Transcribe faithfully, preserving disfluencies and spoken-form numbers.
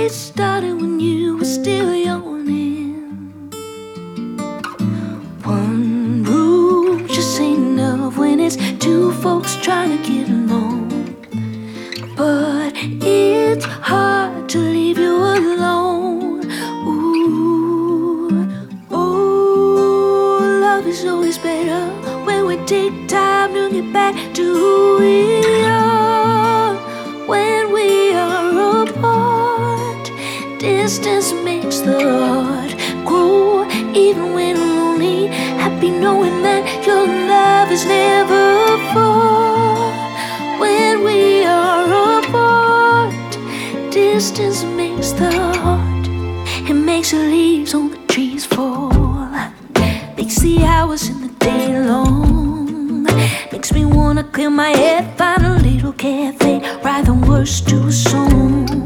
it started when you were still yawning. One room just ain't enough when it's two folks trying to get along. But it's hard to leave you alone. Ooh, oh, love is always better when we take time to get back to who we are. When we are apart, distance makes the heart grow. Even when I'm lonely, happy knowing that your love is never far. When we are apart, distance makes the heart, it makes the leaves on the trees fall. Makes the hours in the day long. Makes me wanna clear my head, find a little cafe, write the words to a song.